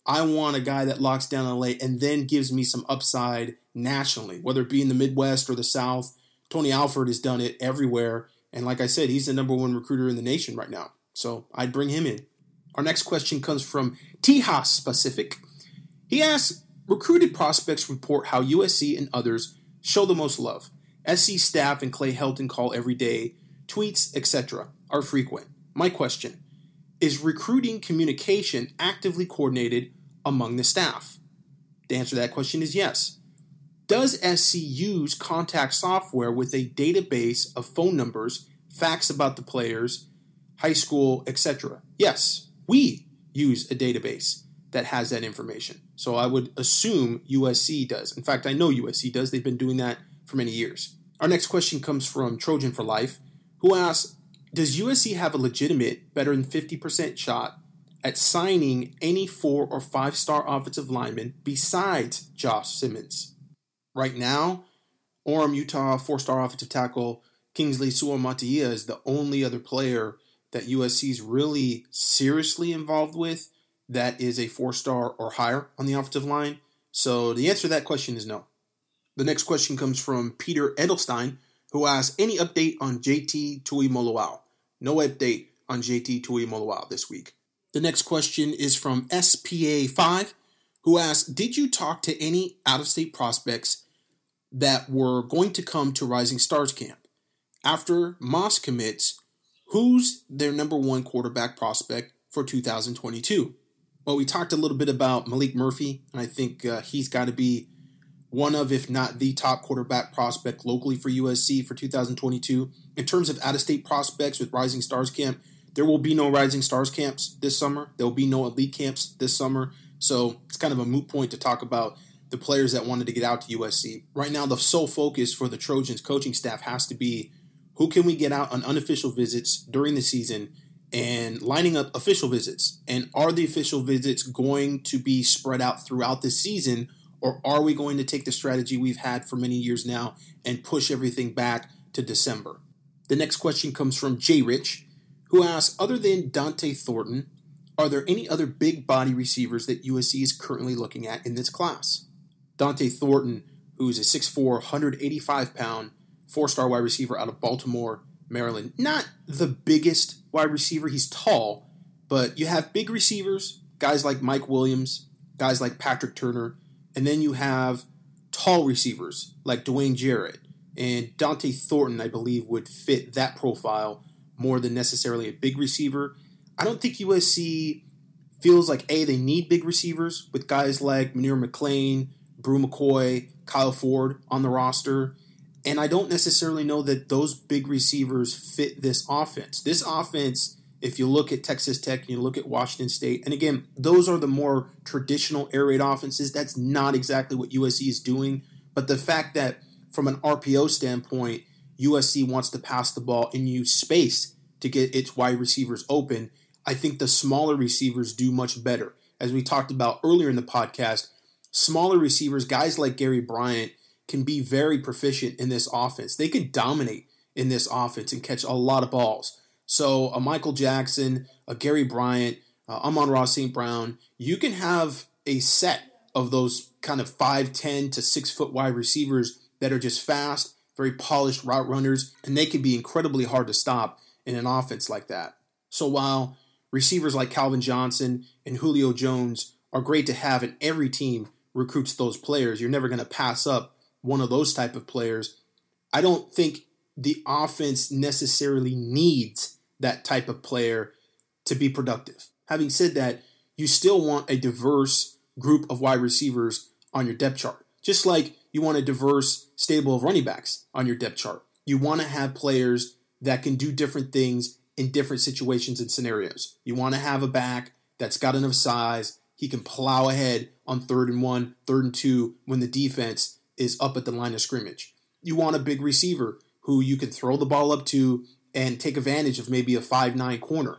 I want a guy that locks down L A and then gives me some upside nationally, whether it be in the Midwest or the South. Tony Alford has done it everywhere. And like I said, he's the number one recruiter in the nation right now. So I'd bring him in. Our next question comes from Tejas Pacific. He asks, recruited prospects report how U S C and others show the most love. S C staff and Clay Helton call every day. Tweets, et cetera are frequent. My question, is recruiting communication actively coordinated among the staff? The answer to that question is yes. Does S C use contact software with a database of phone numbers, facts about the players, high school, et cetera? Yes, we use a database that has that information. So I would assume U S C does. In fact, I know U S C does. They've been doing that for many years. Our next question comes from Trojan for Life, who asks, does U S C have a legitimate, better than fifty percent shot at signing any four or five-star offensive lineman besides Josh Simmons? Right now, Orem, Utah, four-star offensive tackle Kingsley Suamataia is the only other player that U S C is really seriously involved with that is a four-star or higher on the offensive line. So the answer to that question is no. The next question comes from Peter Edelstein, who asks, any update on J T Tuimoloau? No update on J T Tuimoloau this week. The next question is from S P A five, who asks, did you talk to any out-of-state prospects that were going to come to Rising Stars camp? After Moss commits, who's their number one quarterback prospect for two thousand twenty-two? Well, we talked a little bit about Malik Murphy, and I think uh, he's got to be one of, if not the top quarterback prospect locally for U S C for two thousand twenty-two. In terms of out-of-state prospects with Rising Stars camp, there will be no Rising Stars camps this summer. There will be no elite camps this summer. So it's kind of a moot point to talk about the players that wanted to get out to U S C. Right now, the sole focus for the Trojans coaching staff has to be who can we get out on unofficial visits during the season and lining up official visits. And are the official visits going to be spread out throughout the season, or are we going to take the strategy we've had for many years now and push everything back to December? The next question comes from Jay Rich, who asks, other than Dante Thornton, are there any other big body receivers that U S C is currently looking at in this class? Dante Thornton, who's a six foot four, one hundred eighty-five pound, four-star wide receiver out of Baltimore, Maryland. Not the biggest wide receiver. He's tall, but you have big receivers, guys like Mike Williams, guys like Patrick Turner, and then you have tall receivers like Dwayne Jarrett. And Dante Thornton, I believe, would fit that profile more than necessarily a big receiver. I don't think U S C feels like, A, they need big receivers with guys like Munir McClain, Brew McCoy, Kyle Ford on the roster. And I don't necessarily know that those big receivers fit this offense. This offense, if you look at Texas Tech and you look at Washington State, and again, those are the more traditional air raid offenses. That's not exactly what U S C is doing. But the fact that from an R P O standpoint, U S C wants to pass the ball and use space to get its wide receivers open, I think the smaller receivers do much better. As we talked about earlier in the podcast, smaller receivers, guys like Gary Bryant, can be very proficient in this offense. They can dominate in this offense and catch a lot of balls. So a Michael Jackson, a Gary Bryant, uh, Amon-Ra Saint Brown, you can have a set of those kind of five ten to six foot wide receivers that are just fast, very polished route runners, and they can be incredibly hard to stop in an offense like that. So while receivers like Calvin Johnson and Julio Jones are great to have, and every team recruits those players, you're never going to pass up one of those type of players. I don't think the offense necessarily needs that type of player to be productive. Having said that, you still want a diverse group of wide receivers on your depth chart. Just like you want a diverse stable of running backs on your depth chart. You want to have players that can do different things in different situations and scenarios. You want to have a back that's got enough size. He can plow ahead on third and one, third and two when the defense is up at the line of scrimmage. You want a big receiver who you can throw the ball up to and take advantage of maybe a five nine corner.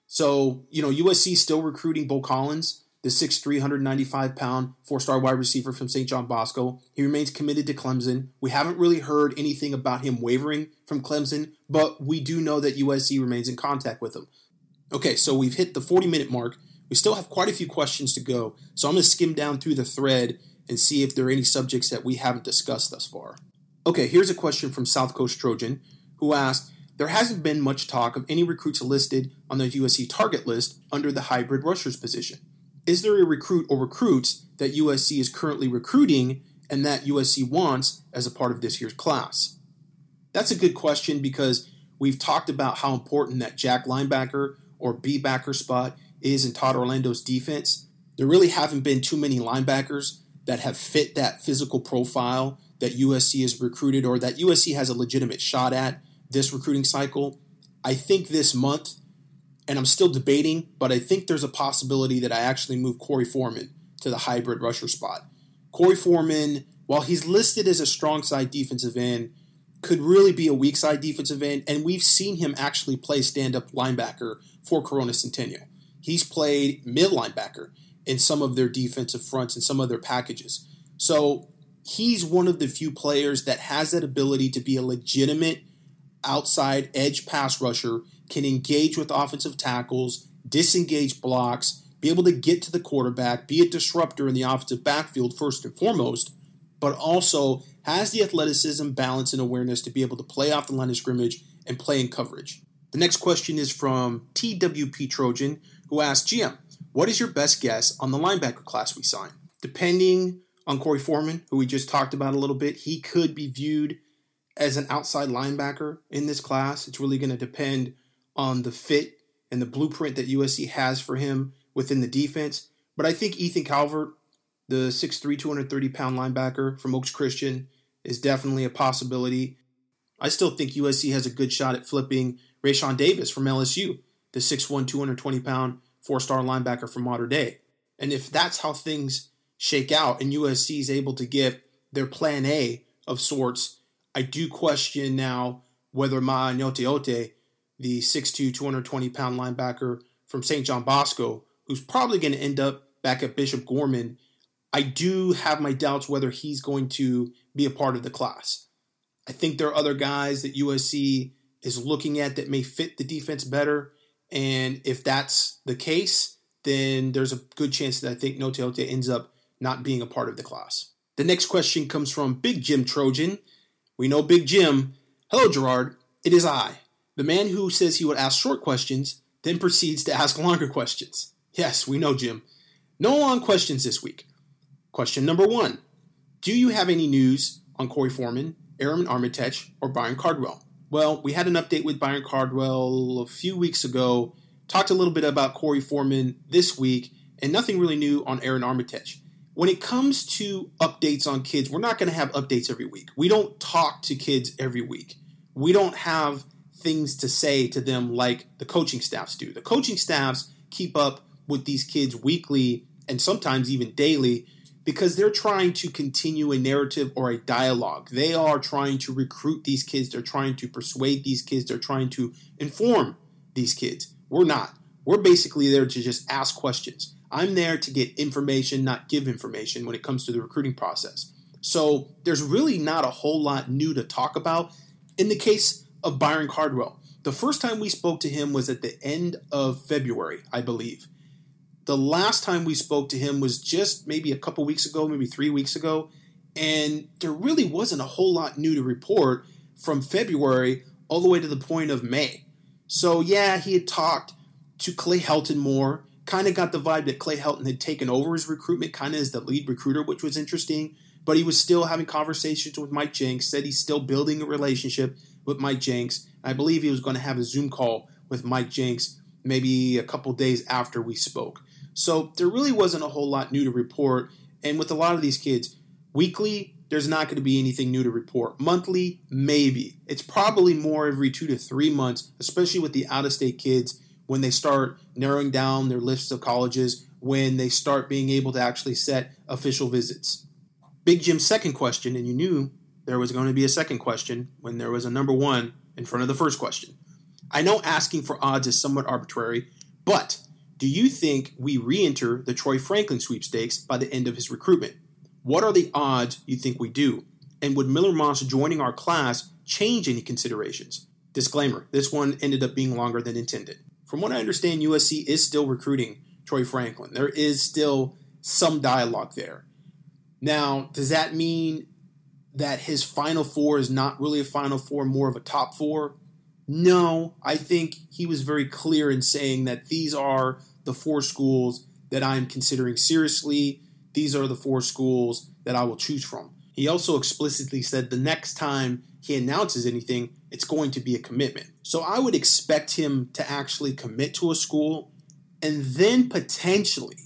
So, you know, U S C still recruiting Bo Collins, the six three, one hundred ninety-five pound, four-star wide receiver from Saint John Bosco. He remains committed to Clemson. We haven't really heard anything about him wavering from Clemson, but we do know that U S C remains in contact with him. Okay, so we've hit the forty-minute mark. We We still have quite a few questions to go, so I'm going to skim down through the thread and see if there are any subjects that we haven't discussed thus far. Okay, here's a question from South Coast Trojan, who asked, there hasn't been much talk of any recruits listed on the U S C target list under the hybrid rushers position. Is there a recruit or recruits that U S C is currently recruiting and that U S C wants as a part of this year's class? That's a good question because we've talked about how important that jack linebacker or B-backer spot is in Todd Orlando's defense. There really haven't been too many linebackers that have fit that physical profile that U S C has recruited or that U S C has a legitimate shot at this recruiting cycle. I think this month, and I'm still debating, but I think there's a possibility that I actually move Corey Foreman to the hybrid rusher spot. Corey Foreman, while he's listed as a strong side defensive end, could really be a weak side defensive end, and we've seen him actually play stand-up linebacker for Corona Centennial. He's played mid linebacker in some of their defensive fronts and some of their packages. So he's one of the few players that has that ability to be a legitimate outside edge pass rusher, can engage with offensive tackles, disengage blocks, be able to get to the quarterback, be a disruptor in the offensive backfield first and foremost, but also has the athleticism, balance, and awareness to be able to play off the line of scrimmage and play in coverage. The next question is from T W P Trojan, who asked, G M, what is your best guess on the linebacker class we signed? Depending on Corey Foreman, who we just talked about a little bit, he could be viewed as an outside linebacker in this class. It's really going to depend on the fit and the blueprint that U S C has for him within the defense. But I think Ethan Calvert, the six three, two hundred thirty pound linebacker from Oaks Christian, is definitely a possibility. I still think U S C has a good shot at flipping Rayshawn Davis from L S U, the six one, two hundred twenty pound four-star linebacker from Mater Dei. And if that's how things shake out and U S C is able to get their plan A of sorts, I do question now whether Ma Nyote, the six two, two hundred twenty pound linebacker from Saint John Bosco, who's probably going to end up back at Bishop Gorman, I do have my doubts whether he's going to be a part of the class. I think there are other guys that U S C is looking at that may fit the defense better, and if that's the case, then there's a good chance that I think Nyote ends up not being a part of the class. The next question comes from Big Jim Trojan. We know Big Jim. Hello, Gerard. It is I, the man who says he would ask short questions, then proceeds to ask longer questions. Yes, we know, Jim. No long questions this week. Question number one. Do you have any news on Corey Foreman, Aaron Armitage, or Byron Cardwell? Well, we had an update with Byron Cardwell a few weeks ago, talked a little bit about Corey Foreman this week, and nothing really new on Aaron Armitage. When it comes to updates on kids, we're not going to have updates every week. We don't talk to kids every week. We don't have things to say to them like the coaching staffs do. The coaching staffs keep up with these kids weekly and sometimes even daily because they're trying to continue a narrative or a dialogue. They are trying to recruit these kids. They're trying to persuade these kids. They're trying to inform these kids. We're not. We're basically there to just ask questions. I'm there to get information, not give information when it comes to the recruiting process. So there's really not a whole lot new to talk about. In the case of Byron Cardwell, the first time we spoke to him was at the end of February, I believe. The last time we spoke to him was just maybe a couple weeks ago, maybe three weeks ago, and there really wasn't a whole lot new to report from February all the way to the point of May. So yeah, he had talked to Clay Helton more, kind of got the vibe that Clay Helton had taken over his recruitment kind of as the lead recruiter, which was interesting, but he was still having conversations with Mike Jenks, said he's still building a relationship with Mike Jenks. I believe he was going to have a Zoom call with Mike Jenks maybe a couple days after we spoke. So there really wasn't a whole lot new to report, and with a lot of these kids, weekly, there's not going to be anything new to report. Monthly, maybe. It's probably more every two to three months, especially with the out-of-state kids, when they start narrowing down their lists of colleges, when they start being able to actually set official visits. Big Jim's second question, and you knew there was going to be a second question when there was a number one in front of the first question. I know asking for odds is somewhat arbitrary, but do you think we re-enter the Troy Franklin sweepstakes by the end of his recruitment? What are the odds you think we do? And would Miller Moss joining our class change any considerations? Disclaimer, this one ended up being longer than intended. From what I understand, U S C is still recruiting Troy Franklin. There is still some dialogue there. Now, does that mean that his Final Four is not really a Final Four, more of a top four? No, I think he was very clear in saying that these are the four schools that I'm considering seriously. These are the four schools that I will choose from. He also explicitly said the next time he announces anything, it's going to be a commitment. So I would expect him to actually commit to a school, and then potentially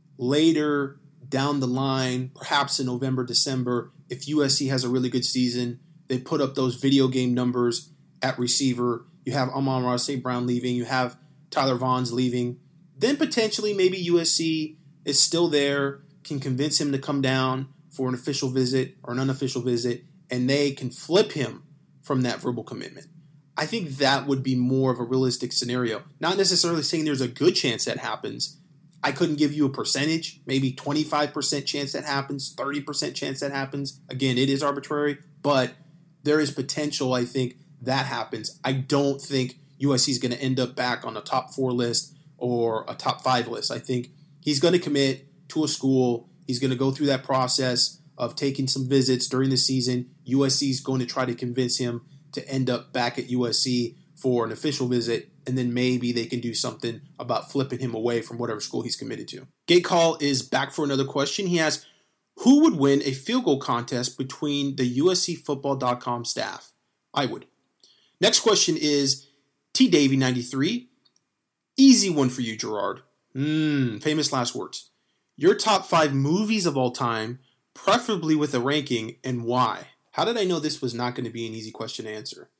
later down the line, perhaps in November, December, if U S C has a really good season, they put up those video game numbers at receiver, you have Amon-Ra Saint Brown leaving, you have Tyler Vaughn's leaving, then potentially maybe U S C is still there, can convince him to come down for an official visit or an unofficial visit, and they can flip him from that verbal commitment. I think that would be more of a realistic scenario. Not necessarily saying there's a good chance that happens. I couldn't give you a percentage, maybe twenty-five percent chance that happens, thirty percent chance that happens. Again, it is arbitrary, but there is potential, I think, that happens. I don't think U S C is going to end up back on a top four list or a top five list. I think he's going to commit to a school. He's going to go through that process of taking some visits during the season. U S C is going to try to convince him to end up back at U S C for an official visit, and then maybe they can do something about flipping him away from whatever school he's committed to. Gate Call is back for another question. He asks, who would win a field goal contest between the U S C football dot com staff? I would. Next question is T Davey ninety-three. Easy one for you, Gerard. Mmm, famous last words. Your top five movies of all time, preferably with a ranking, and why? How did I know this was not going to be an easy question to answer?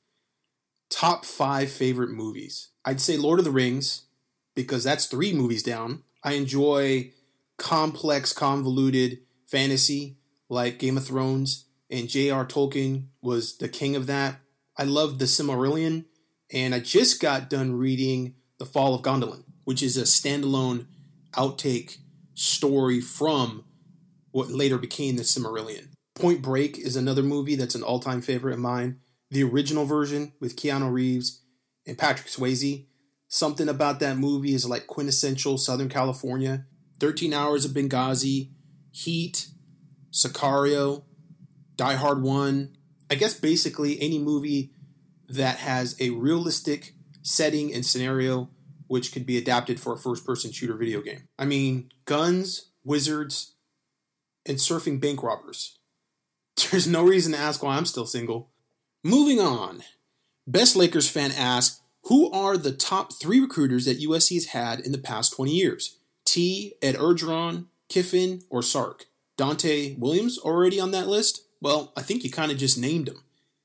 Top five favorite movies. I'd say Lord of the Rings, because that's three movies down. I enjoy complex, convoluted fantasy like Game of Thrones, and J R Tolkien was the king of that. I love The Silmarillion, and I just got done reading The Fall of Gondolin, which is a standalone outtake story from what later became The Silmarillion. Point Break is another movie that's an all-time favorite of mine. The original version with Keanu Reeves and Patrick Swayze. Something about that movie is like quintessential Southern California. thirteen Hours of Benghazi, Heat, Sicario, Die Hard one. I guess basically any movie that has a realistic setting and scenario which could be adapted for a first-person shooter video game. I mean, guns, wizards, and surfing bank robbers. There's no reason to ask why I'm still single. Moving on. Best Lakers fan asks, who are the top three recruiters that U S C has had in the past twenty years? T, Ed Orgeron, Kiffin, or Sark? Dante Williams already on that list? Well, I think you kind of just named him.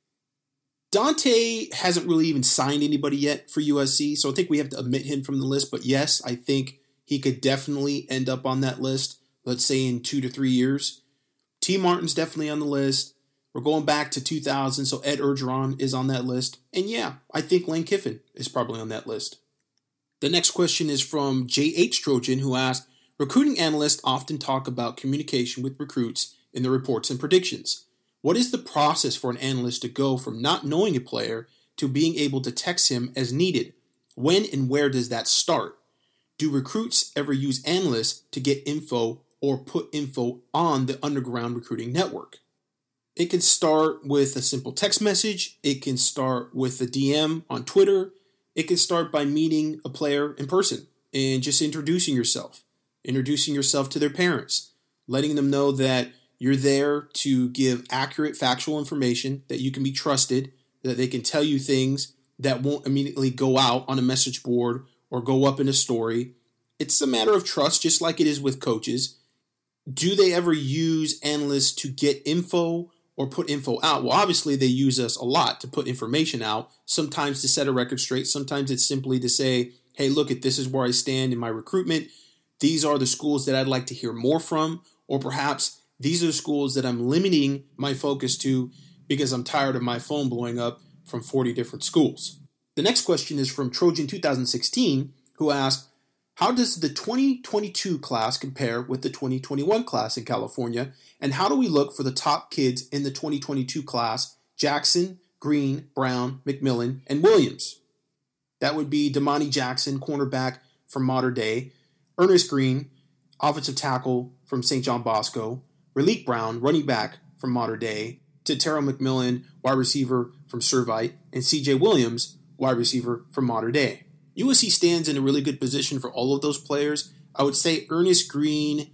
Dante hasn't really even signed anybody yet for U S C, so I think we have to omit him from the list. But yes, I think he could definitely end up on that list, let's say in two to three years. T. Martin's definitely on the list. We're going back to two thousand, so Ed Orgeron is on that list. And yeah, I think Lane Kiffin is probably on that list. The next question is from J H Trojan, who asked, recruiting analysts often talk about communication with recruits in their reports and predictions. What is the process for an analyst to go from not knowing a player to being able to text him as needed? When and where does that start? Do recruits ever use analysts to get info or put info on the underground recruiting network? It can start with a simple text message. It can start with a D M on Twitter. It can start by meeting a player in person and just introducing yourself, introducing yourself to their parents, letting them know that you're there to give accurate, factual information, that you can be trusted, that they can tell you things that won't immediately go out on a message board or go up in a story. It's a matter of trust, just like it is with coaches. Do they ever use analysts to get info or put info out? Well, obviously they use us a lot to put information out, sometimes to set a record straight. Sometimes it's simply to say, hey, look, at this is where I stand in my recruitment. These are the schools that I'd like to hear more from, or perhaps these are the schools that I'm limiting my focus to because I'm tired of my phone blowing up from forty different schools. The next question is from Trojan two thousand sixteen, who asked, how does the twenty twenty-two class compare with the twenty twenty-one class in California? And how do we look for the top kids in the twenty twenty-two class, Jackson, Green, Brown, McMillan, and Williams? That would be Damani Jackson, cornerback from Mater Dei, Ernest Green, offensive tackle from Saint John Bosco, Raleek Brown, running back from Mater Dei, Tetero McMillan, wide receiver from Servite, and C J Williams, wide receiver from Mater Dei. U S C stands in a really good position for all of those players. I would say Ernest Green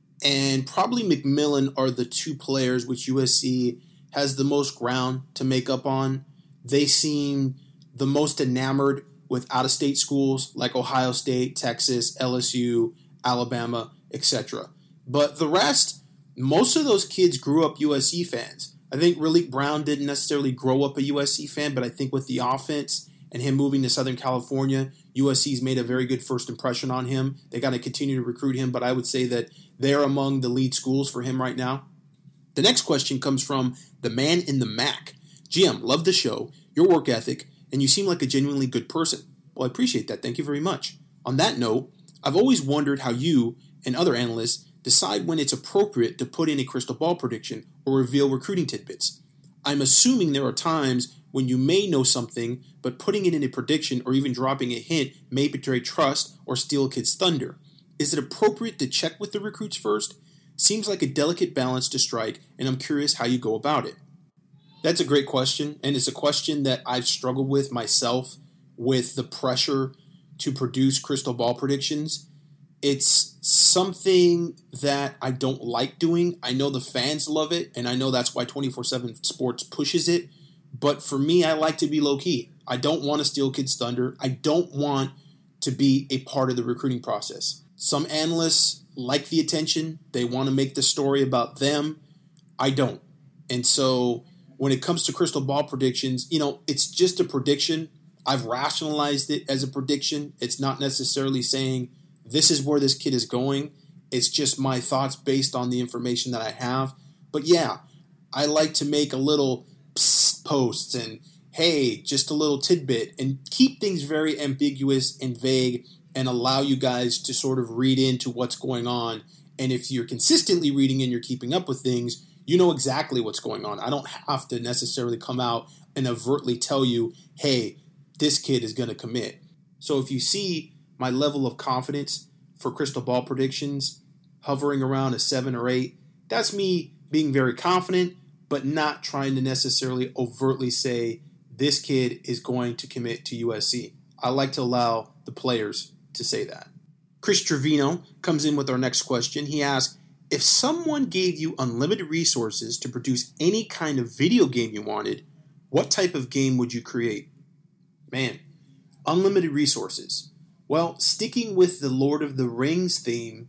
and probably McMillan are the two players which U S C has the most ground to make up on. They seem the most enamored with out-of-state schools like Ohio State, Texas, L S U, Alabama, et cetera. But the rest, most of those kids grew up U S C fans. I think Raleek Brown didn't necessarily grow up a U S C fan, but I think with the offense and him moving to Southern California, U S C's made a very good first impression on him. They got to continue to recruit him, but I would say that they're among the lead schools for him right now. The next question comes from the man in the Mac. G M, love the show, your work ethic, and you seem like a genuinely good person. Well, I appreciate that. Thank you very much. On that note, I've always wondered how you and other analysts decide when it's appropriate to put in a crystal ball prediction or reveal recruiting tidbits. I'm assuming there are times when you may know something, but putting it in a prediction or even dropping a hint may betray trust or steal a kid's thunder. Is it appropriate to check with the recruits first? Seems like a delicate balance to strike, and I'm curious how you go about it. That's a great question, and it's a question that I've struggled with myself with the pressure to produce crystal ball predictions. It's something that I don't like doing. I know the fans love it, and I know that's why twenty-four seven Sports pushes it. But for me, I like to be low-key. I don't want to steal kids' thunder. I don't want to be a part of the recruiting process. Some analysts like the attention. They want to make the story about them. I don't. And so when it comes to crystal ball predictions, you know, it's just a prediction. I've rationalized it as a prediction. It's not necessarily saying this is where this kid is going. It's just my thoughts based on the information that I have. But yeah, I like to make a little psst posts and hey, just a little tidbit and keep things very ambiguous and vague and allow you guys to sort of read into what's going on. And if you're consistently reading and you're keeping up with things, you know exactly what's going on. I don't have to necessarily come out and overtly tell you, hey, this kid is going to commit. So if you see my level of confidence for crystal ball predictions hovering around a seven or eight, that's me being very confident, but not trying to necessarily overtly say this kid is going to commit to U S C. I like to allow the players to say that. Chris Trevino comes in with our next question. He asks, if someone gave you unlimited resources to produce any kind of video game you wanted, what type of game would you create? Man, unlimited resources. Well, sticking with the Lord of the Rings theme,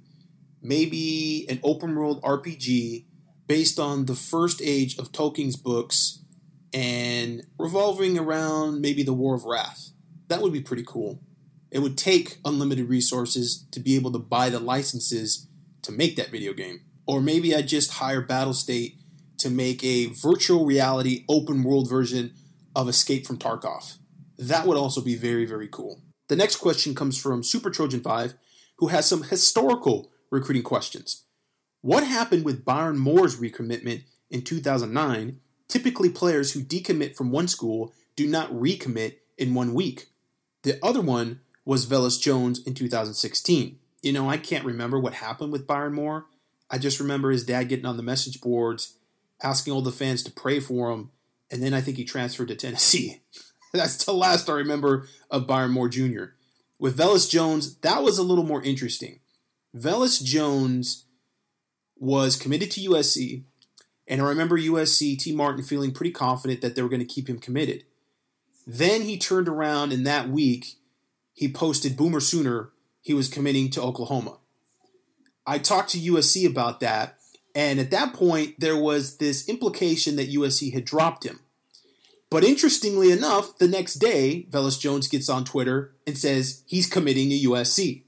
maybe an open world R P G based on the first age of Tolkien's books and revolving around maybe the War of Wrath. That would be pretty cool. It would take unlimited resources to be able to buy the licenses to make that video game. Or maybe I'd just hire Battlestate to make a virtual reality open world version of Escape from Tarkov. That would also be very, very cool. The next question comes from Super Trojan five, who has some historical recruiting questions. What happened with Byron Moore's recommitment in two thousand nine? Typically, players who decommit from one school do not recommit in one week. The other one was Velus Jones in two thousand sixteen. You know, I can't remember what happened with Byron Moore. I just remember his dad getting on the message boards, asking all the fans to pray for him, and then I think he transferred to Tennessee. That's the last I remember of Byron Moore Junior With Velus Jones, that was a little more interesting. Velus Jones was committed to U S C, and I remember U S C, T. Martin, feeling pretty confident that they were going to keep him committed. Then he turned around, and that week, he posted Boomer Sooner, he was committing to Oklahoma. I talked to U S C about that, and at that point, there was this implication that U S C had dropped him. But interestingly enough, the next day, Velus Jones gets on Twitter and says he's committing to U S C.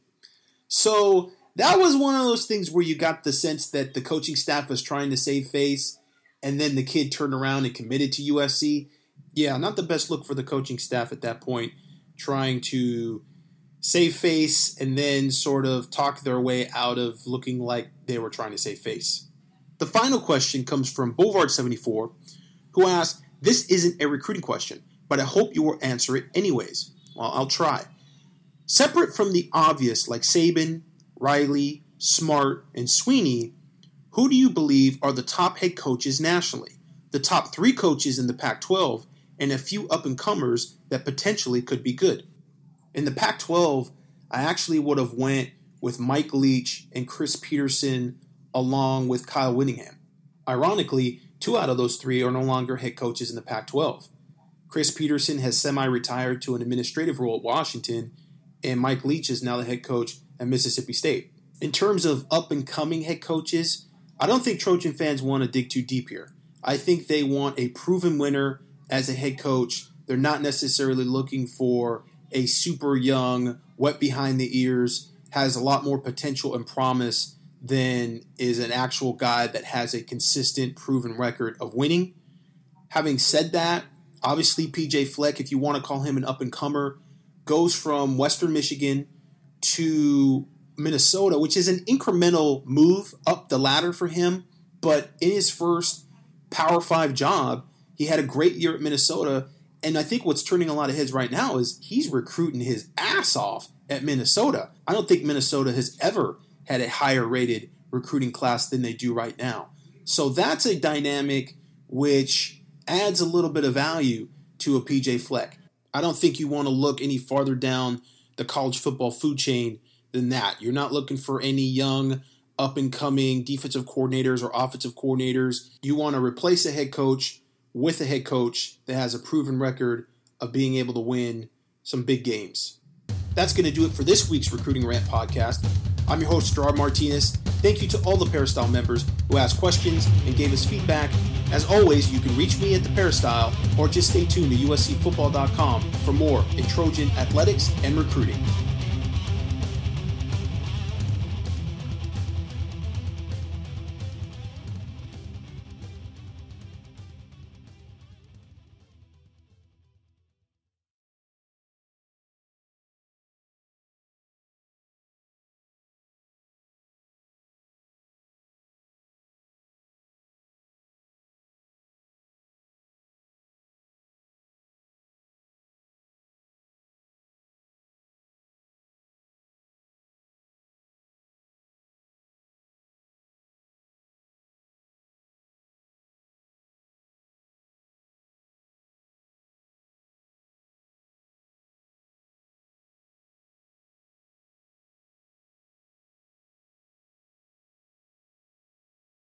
So that was one of those things where you got the sense that the coaching staff was trying to save face, and then the kid turned around and committed to U S C. Yeah, not the best look for the coaching staff at that point, trying to save face and then sort of talk their way out of looking like they were trying to save face. The final question comes from Boulevard seventy-four, who asks, this isn't a recruiting question, but I hope you will answer it anyways. Well, I'll try. Separate from the obvious like Saban, Riley, Smart, and Sweeney, who do you believe are the top head coaches nationally? The top three coaches in the Pac twelve, and a few up-and-comers that potentially could be good. In the Pac twelve, I actually would have went with Mike Leach and Chris Petersen along with Kyle Whittingham. Ironically, two out of those three are no longer head coaches in the Pac twelve. Chris Petersen has semi-retired to an administrative role at Washington, and Mike Leach is now the head coach at Mississippi State. In terms of up-and-coming head coaches, I don't think Trojan fans want to dig too deep here. I think they want a proven winner as a head coach. They're not necessarily looking for a super young, wet behind the ears, has a lot more potential and promise than is an actual guy that has a consistent, proven record of winning. Having said that, obviously P J Fleck, if you want to call him an up-and-comer, goes from Western Michigan to Minnesota, which is an incremental move up the ladder for him. But in his first Power five job, he had a great year at Minnesota. And I think what's turning a lot of heads right now is he's recruiting his ass off at Minnesota. I don't think Minnesota has ever had a higher rated recruiting class than they do right now. So that's a dynamic which adds a little bit of value to a P J Fleck. I don't think you want to look any farther down the college football food chain than that. You're not looking for any young, up-and-coming defensive coordinators or offensive coordinators. You want to replace a head coach with a head coach that has a proven record of being able to win some big games. That's going to do it for this week's Recruiting Rant podcast. I'm your host, Gerard Martinez. Thank you to all the Peristyle members who asked questions and gave us feedback. As always, you can reach me at the Peristyle or just stay tuned to U S C football dot com for more in Trojan athletics and recruiting.